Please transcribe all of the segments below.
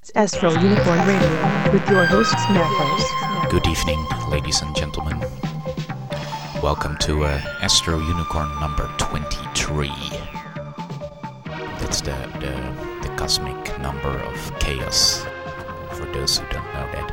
It's Astro Unicorn Radio with your hosts, Mathos. Good evening, ladies and gentlemen. Welcome to Astro Unicorn number 23. That's the cosmic number of chaos, for those who don't know that.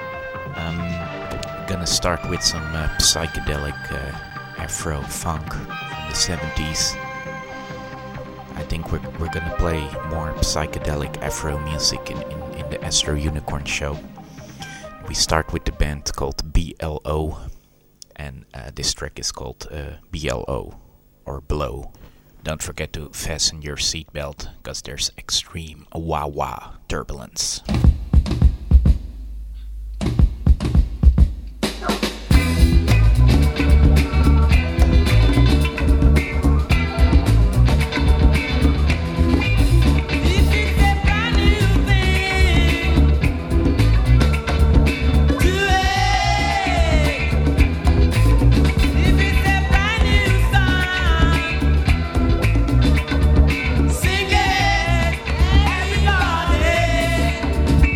I'm gonna start with some psychedelic Afro funk from the 70s. I think we're gonna play more psychedelic Afro music in the Astro Unicorn show. We start with the band called BLO, and this track is called BLO, or Blow. Don't forget to fasten your seatbelt, because there's extreme wah-wah turbulence. Sing it, everybody.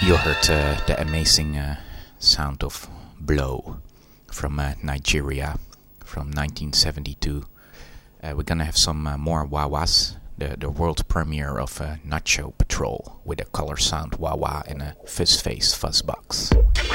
You heard the amazing sound of Blow from Nigeria from 1972. We're gonna have some more wah-wahs. The world premiere of Nacho Patrol with a color sound wah-wah and a fizz face fuzz box.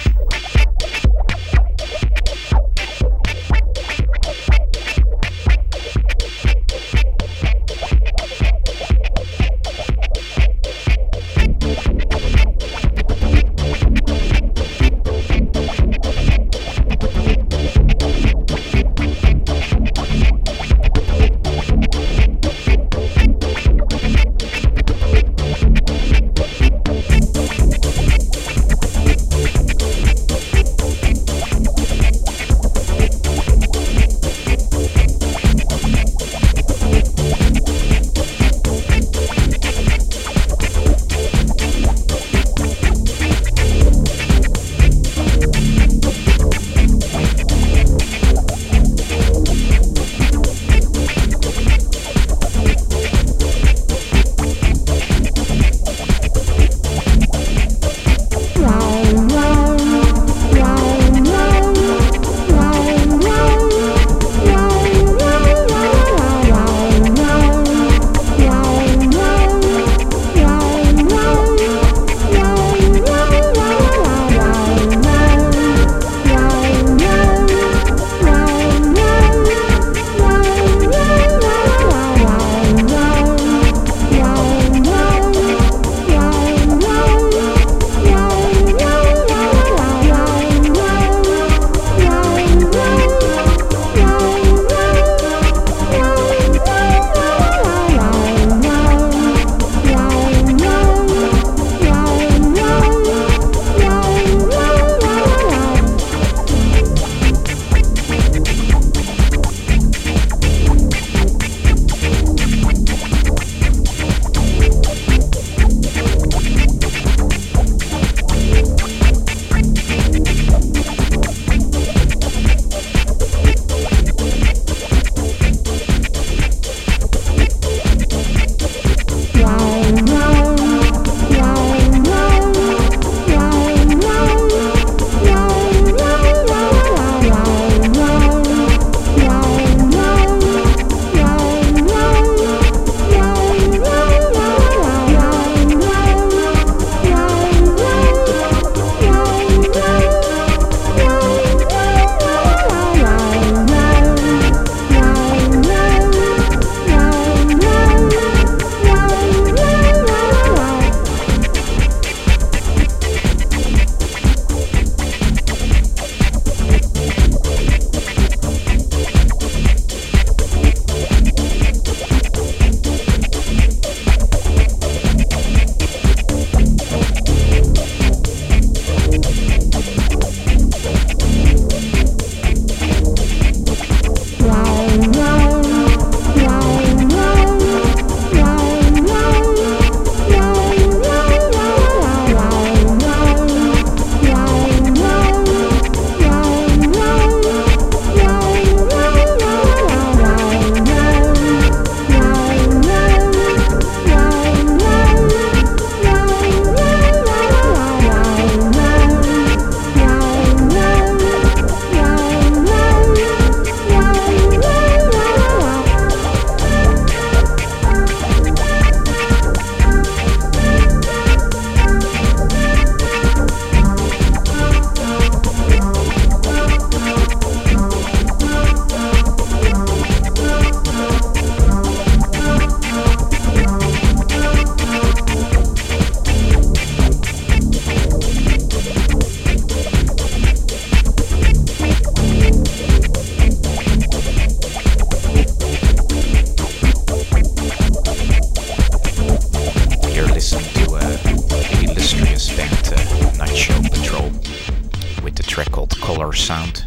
Sound.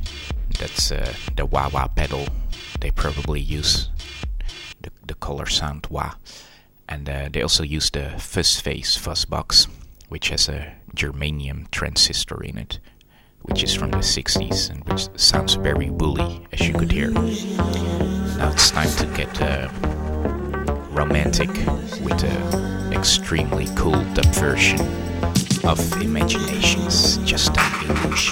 That's the wah-wah pedal. They probably use the color sound wah. And they also use the fuzz face fuzz box, which has a germanium transistor in it, which is from the 60s and which sounds very woolly, as you could hear. Now it's time to get romantic with an extremely cool dub version of imaginations, just an illusion.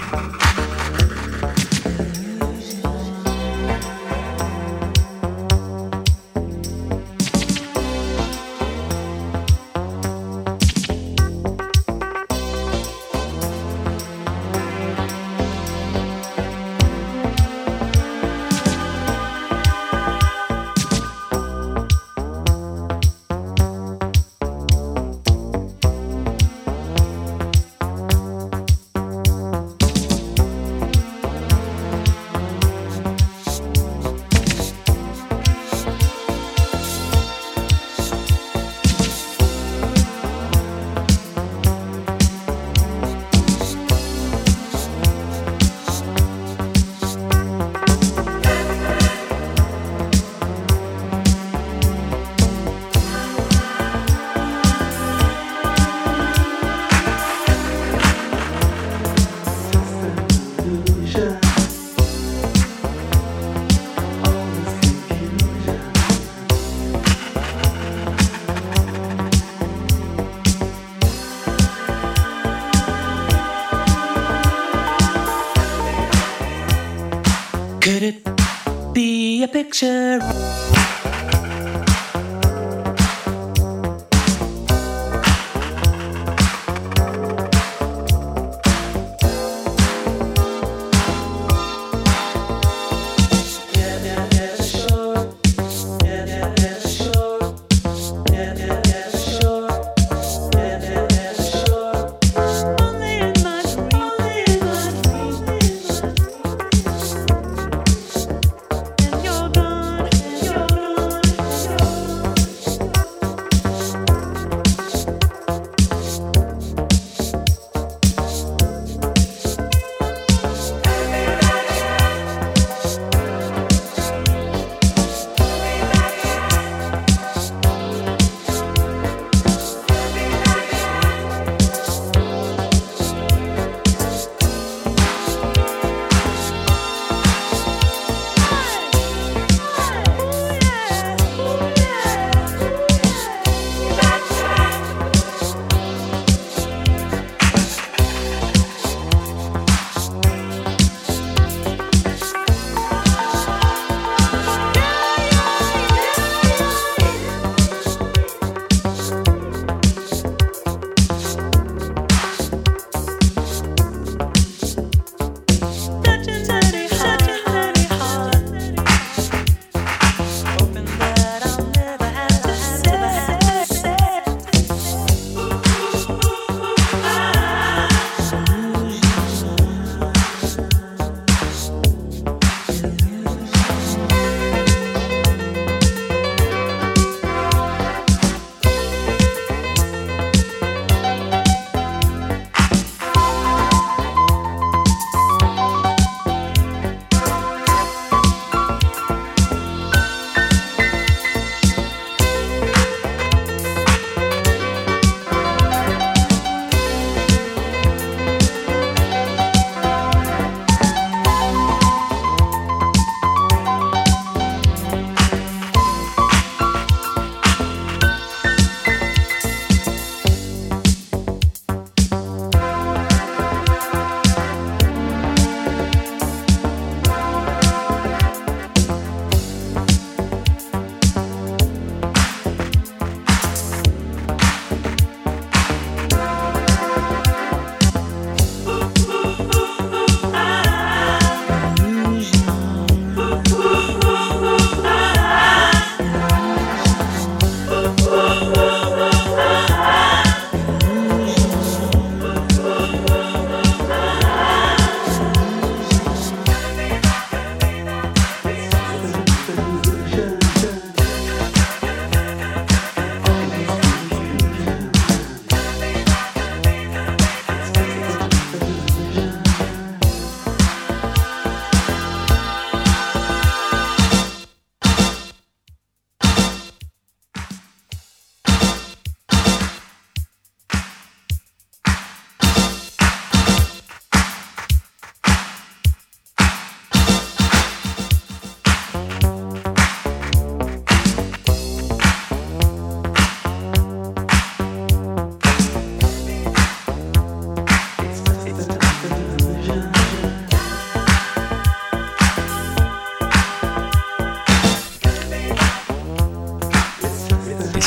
Could it be a picture? You're gone.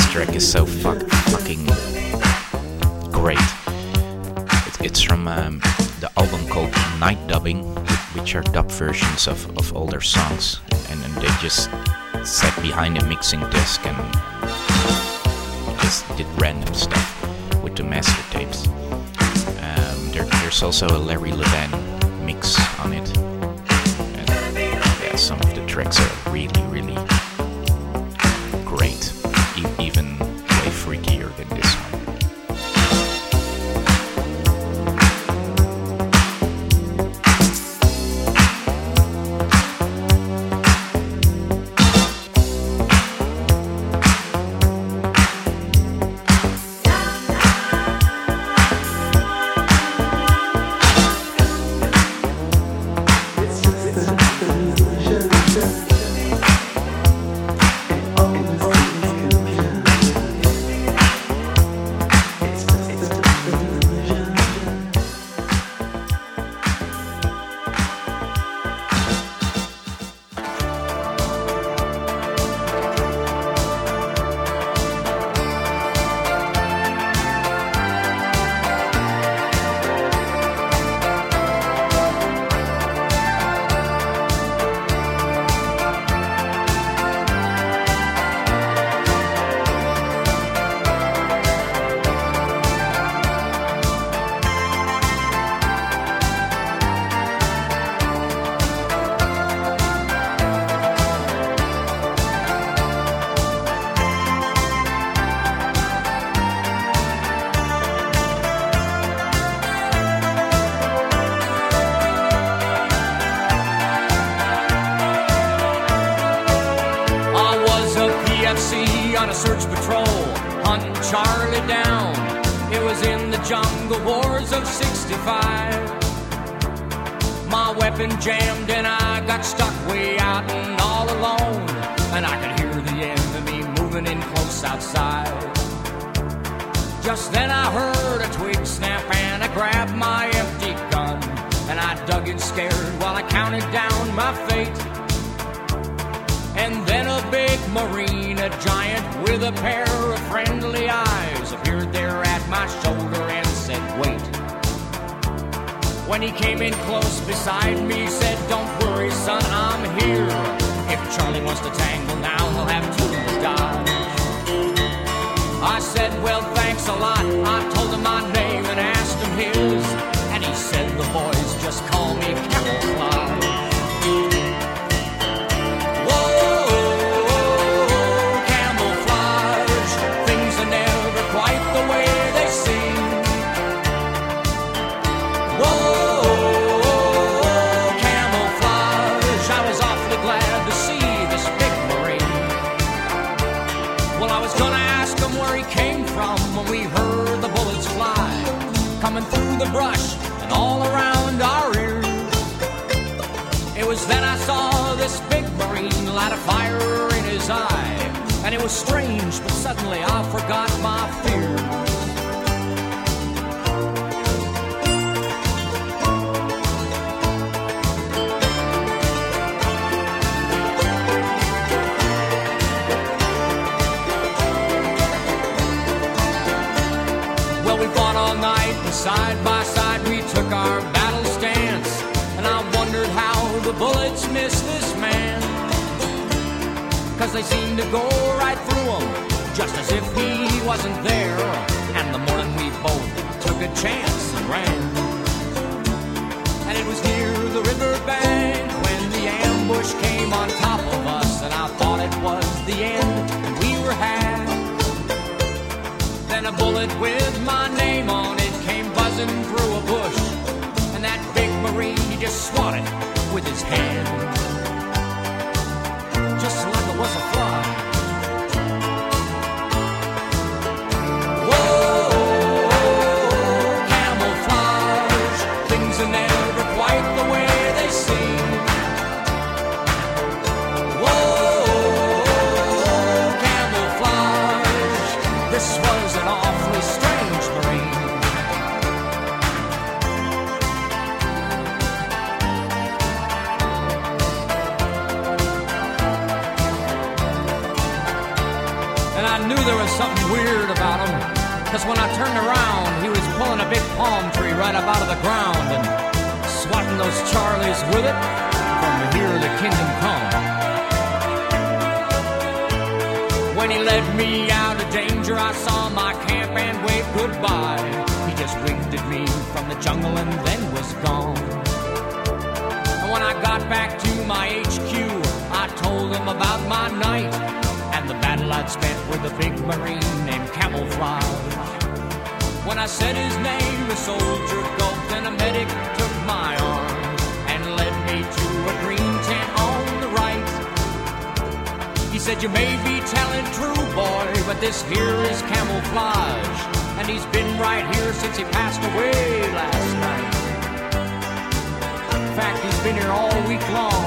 track is so fucking great. It's from the album called Night Dubbing, which are dub versions of older songs, and they just sat behind a mixing desk and just did random stuff with the master tapes. There's also a Larry Levan mix on it, and yeah, some of the tracks are really, really great, even way freakier than this one. On a search patrol, hunting Charlie down. It was in the jungle wars of '65. My weapon jammed and I got stuck way out and all alone. And I could hear the enemy moving in close outside. Just then I heard a twig snap and I grabbed my empty gun. And I dug in scared while I counted down my fate. And then a big Marine, a giant with a pair of friendly eyes, appeared there at my shoulder and said, wait. When he came in close beside me, said, don't worry, son, I'm here. If Charlie wants to tangle now, he'll have to dodge. I said, well, thanks a lot. I told him my name and asked him his. And he said, the boys just call me Camouflage. Coming through the brush and all around our ears. It was then I saw this big Marine light a fire in his eye. And it was strange, but suddenly I forgot my fears. Well, we fought all night, and side by side we took our battle stance. And I wondered how the bullets missed this man. 'Cause they seemed to go right through him, just as if he wasn't there. And the morning we both took a chance and ran. And it was near the riverbank when the ambush came on top of us. And I thought it was the end, and we were had. Then a bullet with my name on it came buzzing through a bush. And that big Marine, he just swatted with his hand, just like it was a fly. Whoa, camouflage, things are never quite the way they seem. Whoa, camouflage, this was an awfully strange Marine. I knew there was something weird about him, because when I turned around, he was pulling a big palm tree right up out of the ground and swatting those Charlies with it from Here the Kingdom Come. When he led me out of danger, I saw my camp and waved goodbye. He just winked at me from the jungle and then was gone. And when I got back to my HQ, I told him about my night and the battle I'd spent with a big Marine named Camouflage. When I said his name, the soldier gulped and a medic took my arm and led me to a green tent on the right. He said, you may be telling true, boy, but this here is Camouflage, and he's been right here since he passed away last night. In fact, he's been here all week long.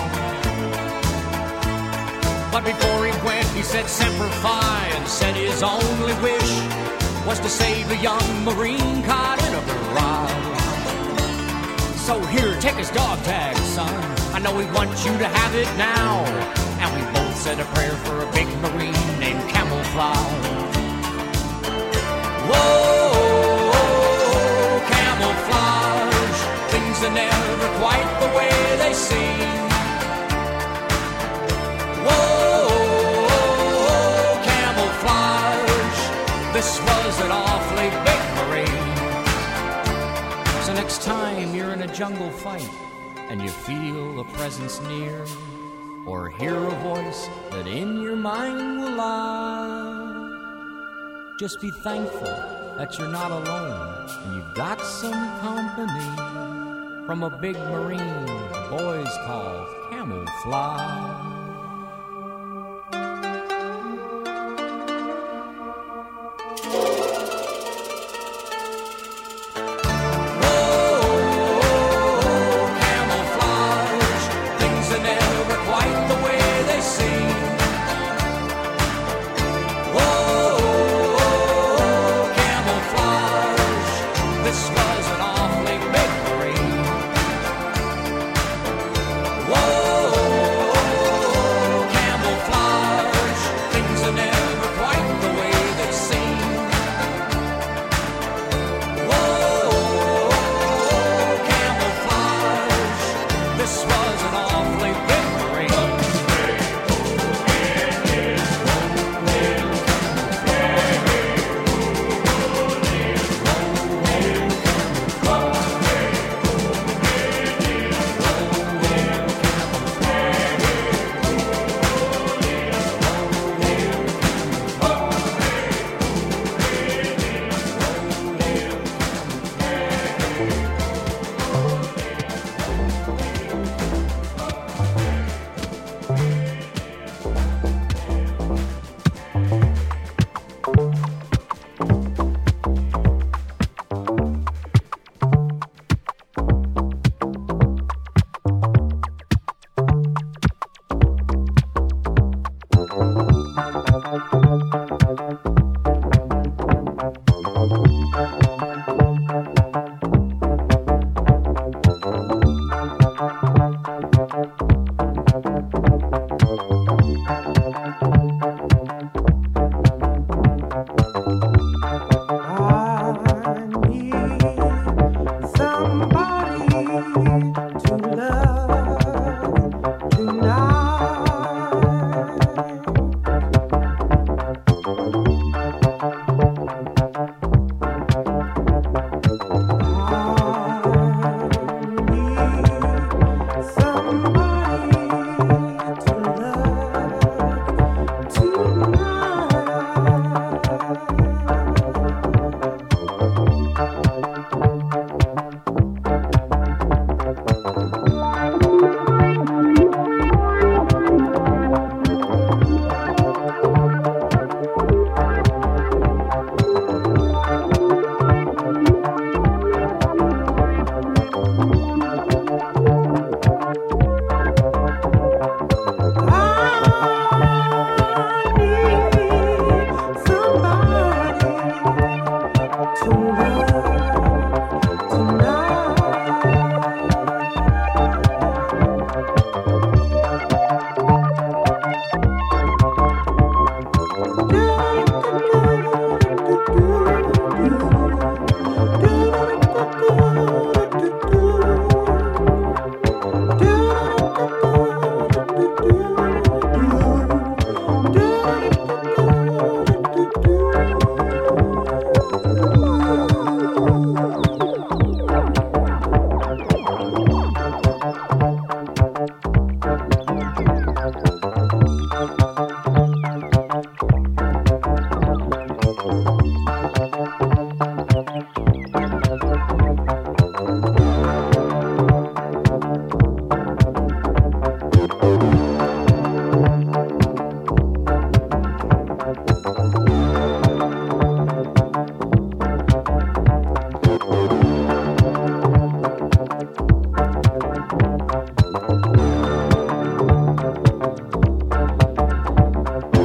But before he went, he said Semper Fi and said his only wish was to save a young Marine caught in a barrage. So here, take his dog tag, son. I know he wants you to have it now. And we both said a prayer for a big Marine named Camouflage. Whoa, camouflage. Things are never quite the way they seem. Whoa, camouflage. This was an awfully big Marine. So next time you're in a jungle fight and you feel a presence near, or hear a voice that in your mind will lie, just be thankful that you're not alone and you've got some company from a big Marine the boys call Camouflage.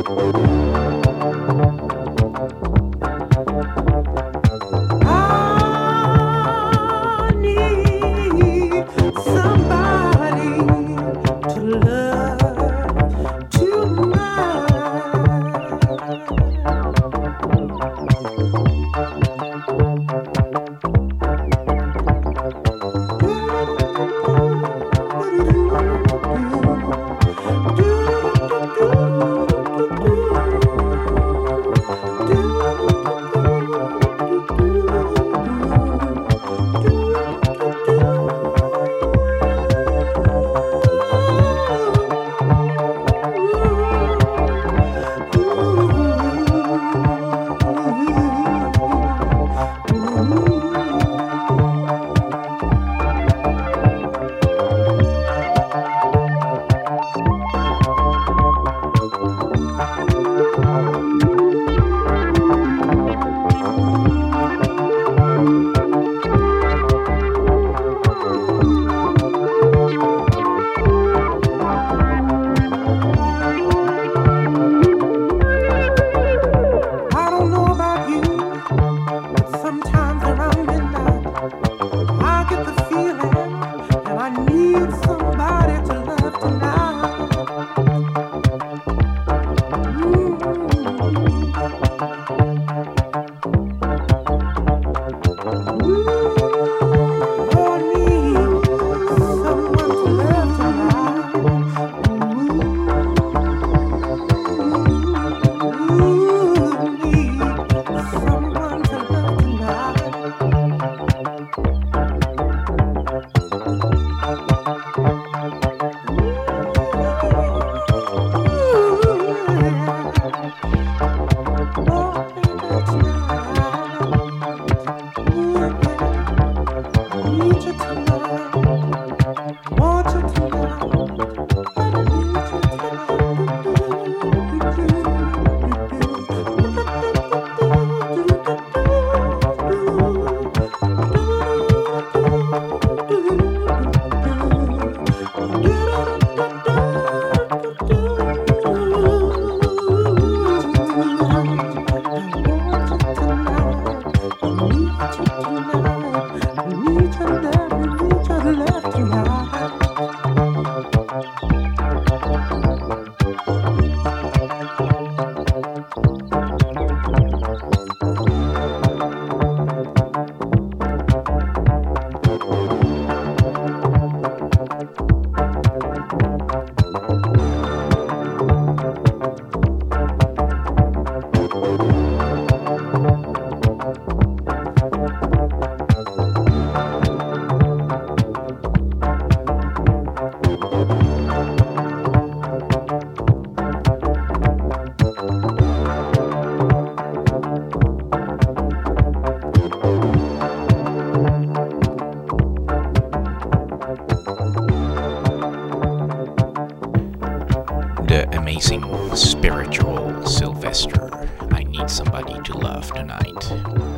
Spiritual Sylvester, I Need Somebody to Love Tonight.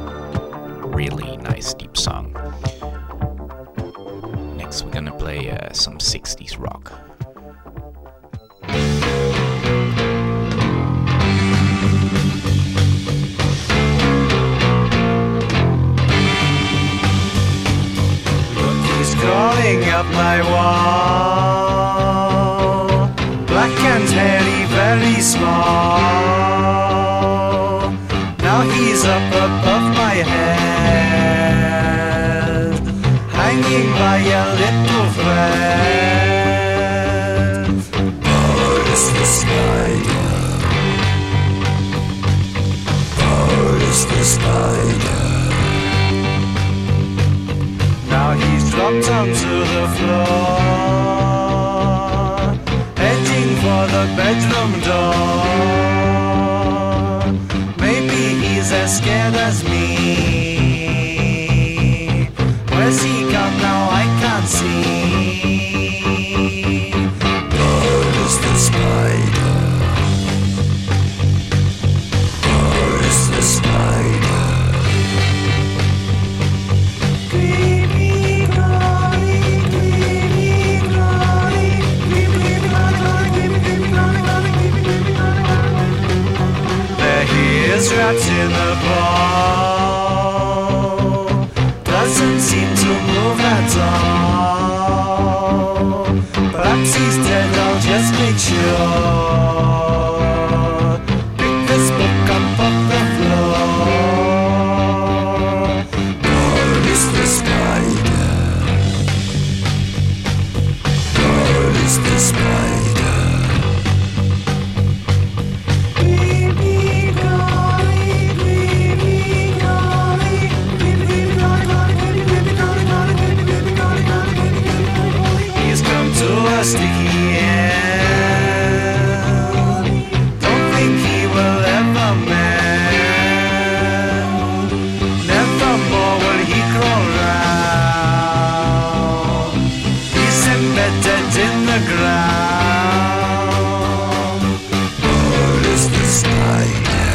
Really nice deep song. Next we're gonna play some 60s rock. Look, he's crawling up my wall, black and hairy, very small. Now he's up above my head, hanging by a little thread. Oh, it's the spider. Oh, it's the spider. Now he's dropped onto the floor, heading for the bedroom door. Maybe he's as scared as me. Where's he gone now? I can't see. Oh, it's the spider. Oh, it's the spider. trapped in a ball, doesn't seem to move at all. Perhaps he's dead, I'll just make sure. Pick this book up off the floor. God is the spider. God is the spider. Sticky end. Don't think he will ever mend. Never more will he crawl round. He's embedded in the ground. God is the spider.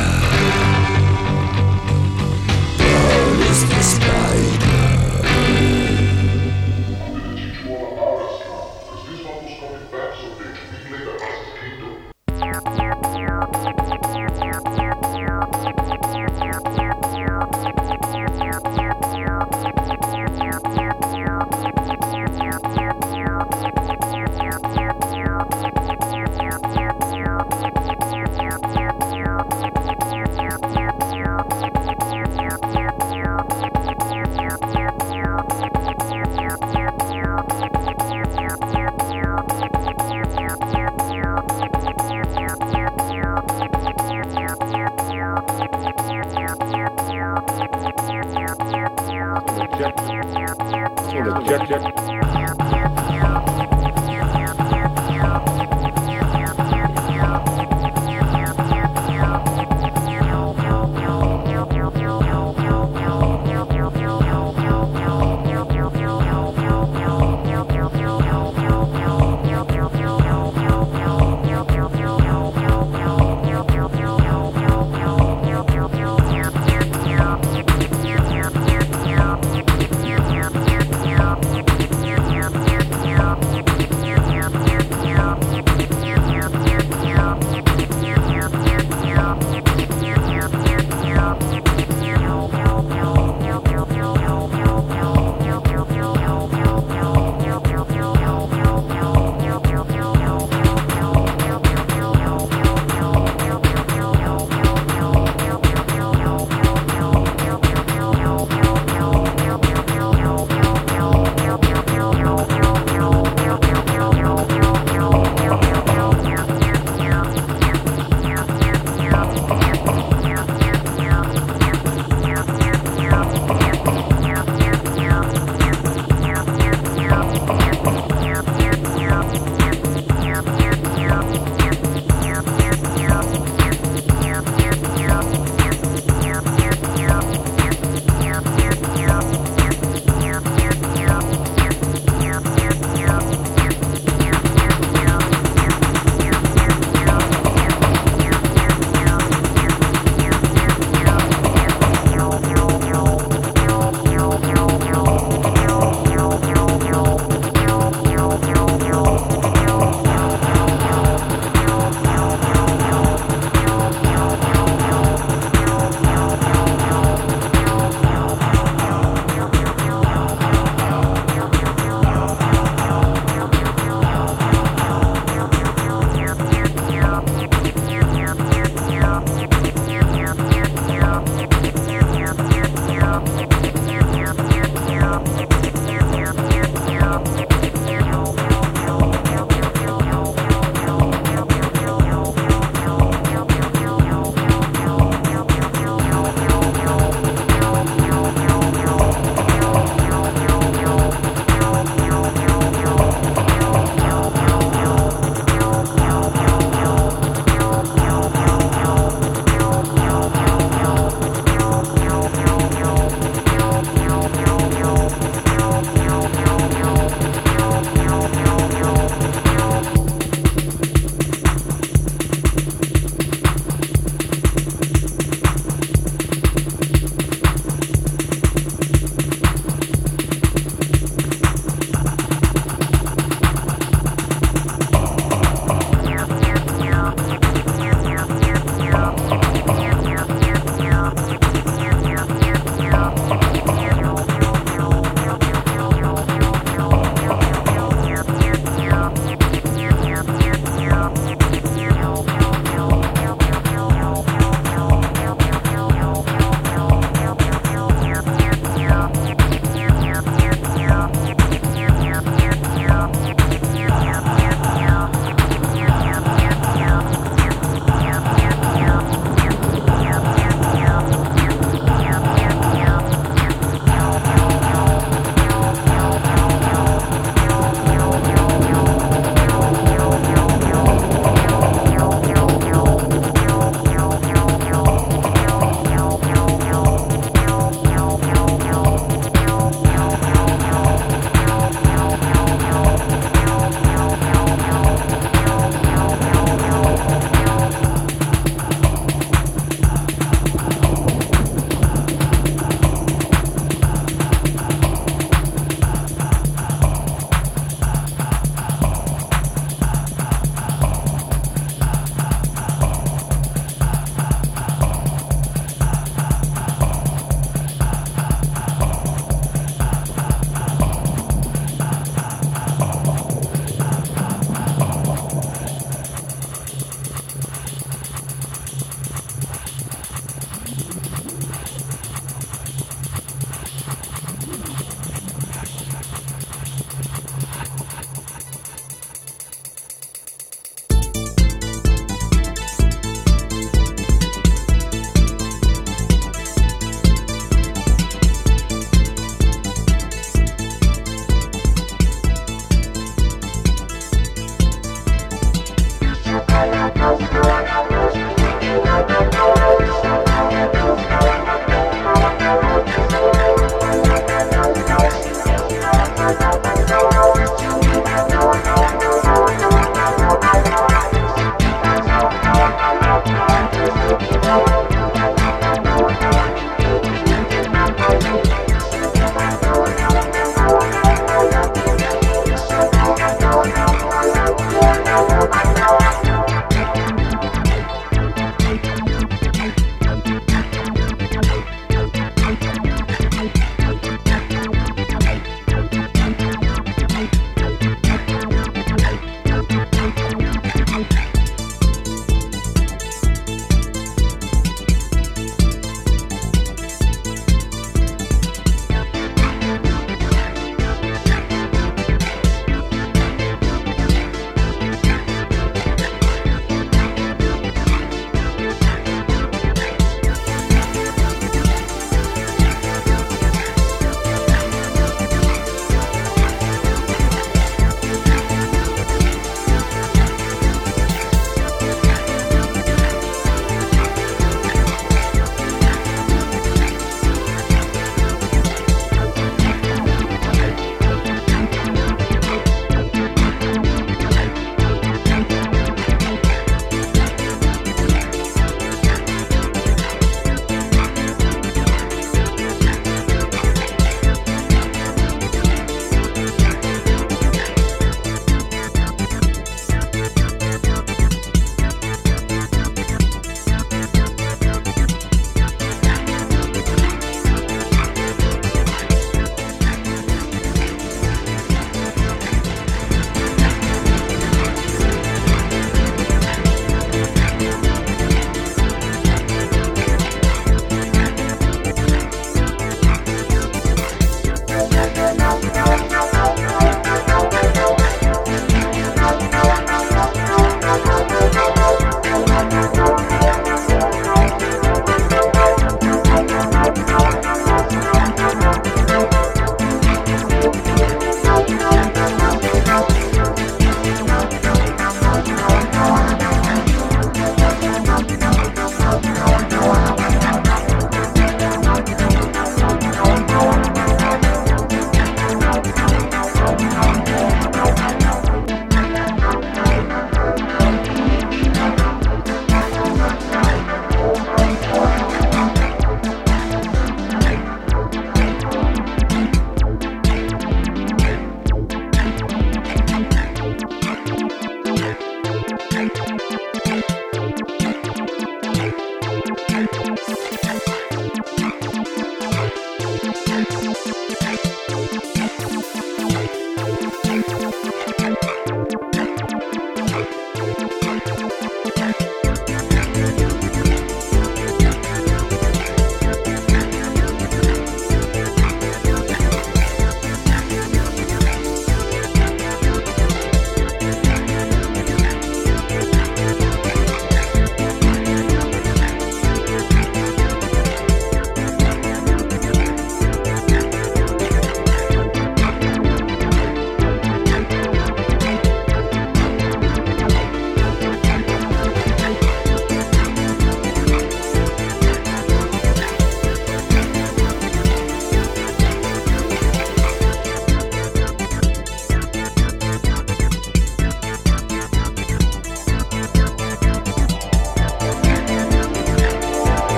God is the spider.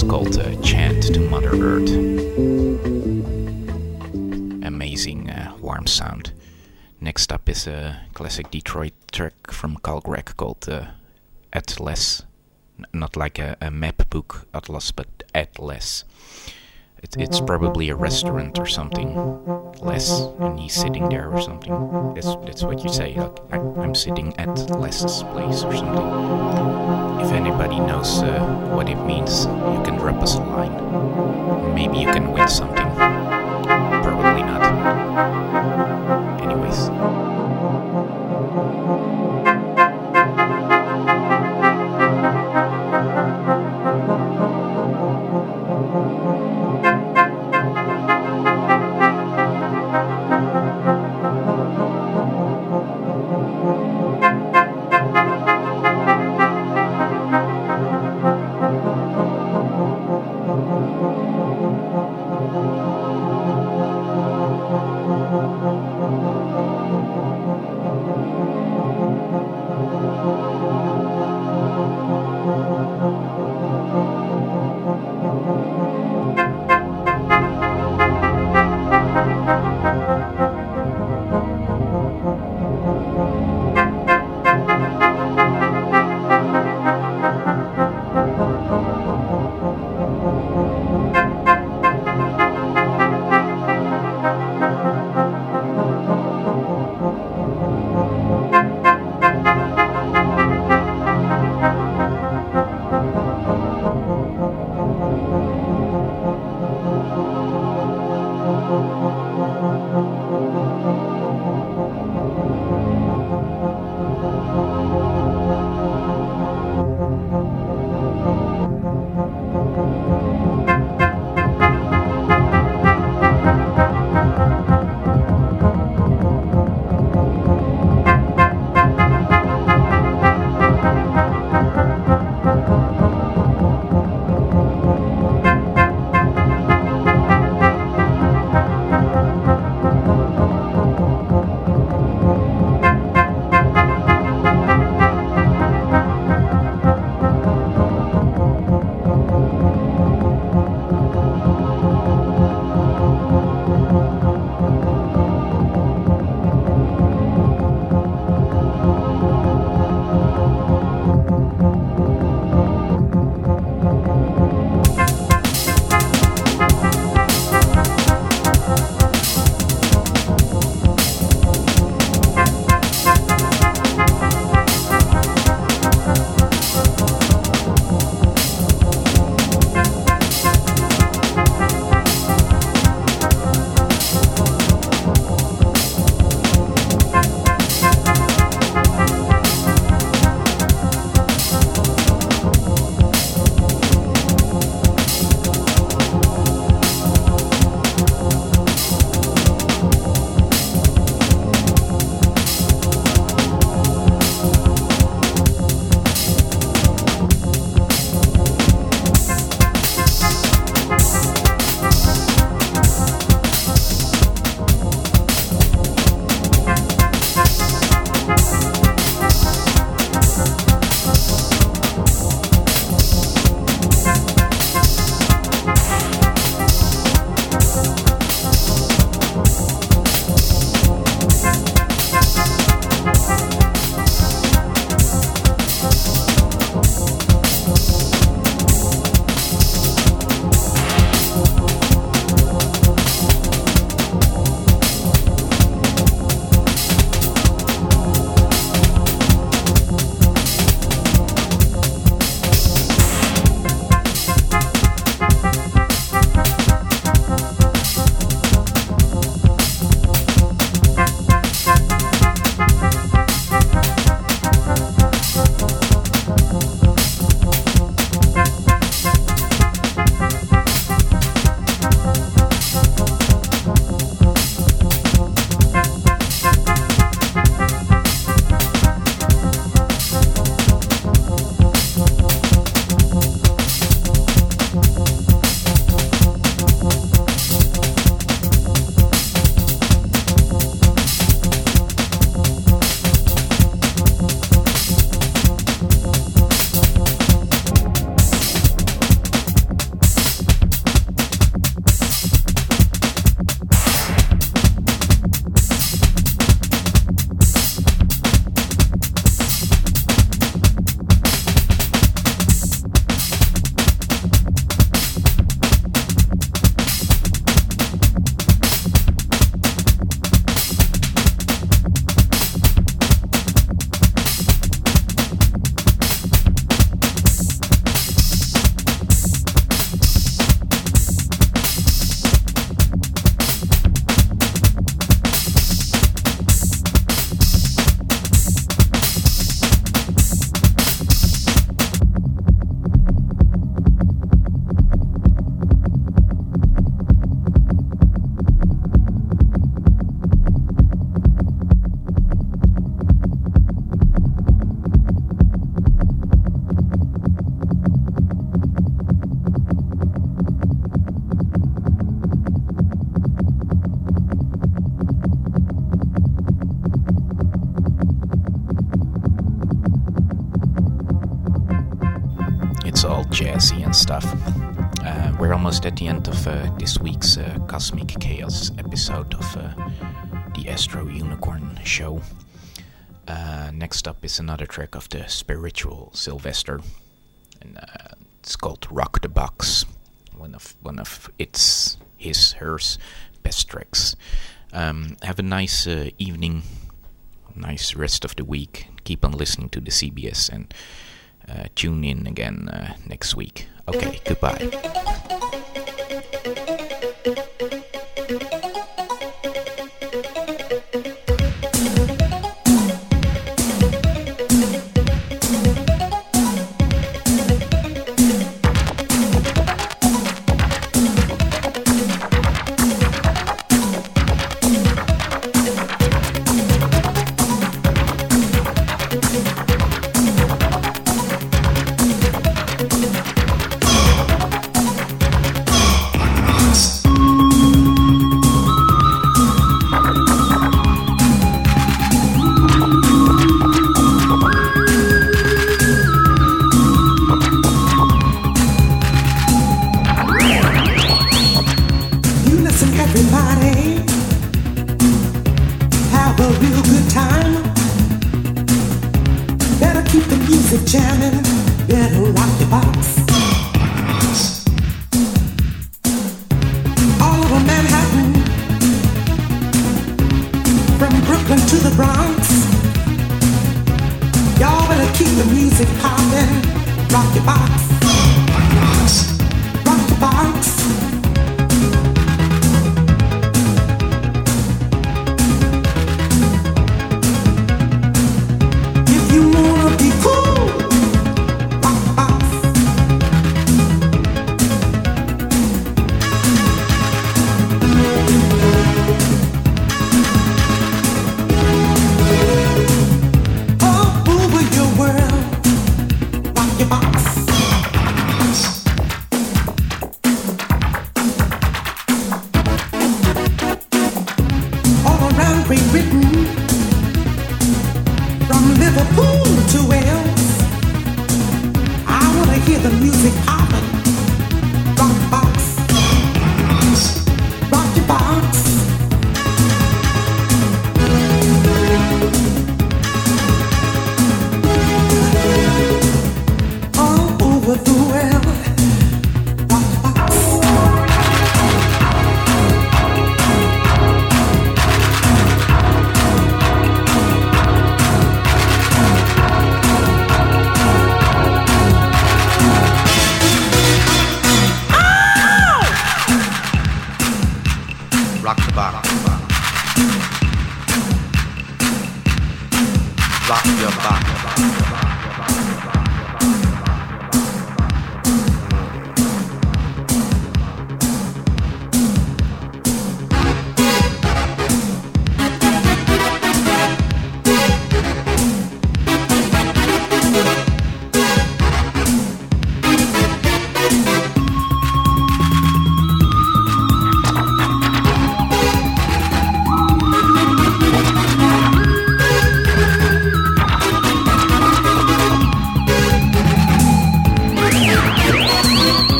is called Chant to Mother Earth. Amazing warm sound. Next up is a classic Detroit track from Carl Gregg called Atlas. Not like a map book, Atlas, but Atlas. It's probably a restaurant or something. Les, and he's sitting there or something. That's what you say, like, I'm sitting at Les's place or something. If anybody knows what it means, you can drop us a line. Maybe you can win something. Probably not. Anyways. jazzy and stuff. We're almost at the end of this week's Cosmic Chaos episode of the Astro Unicorn show. Next up is another track of the Spiritual Sylvester, and it's called Rock the Box. One of hers best tracks. Have a nice evening, nice rest of the week. Keep on listening to the CBS and tune in again next week. Okay, goodbye.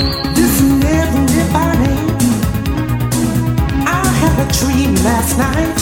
Last night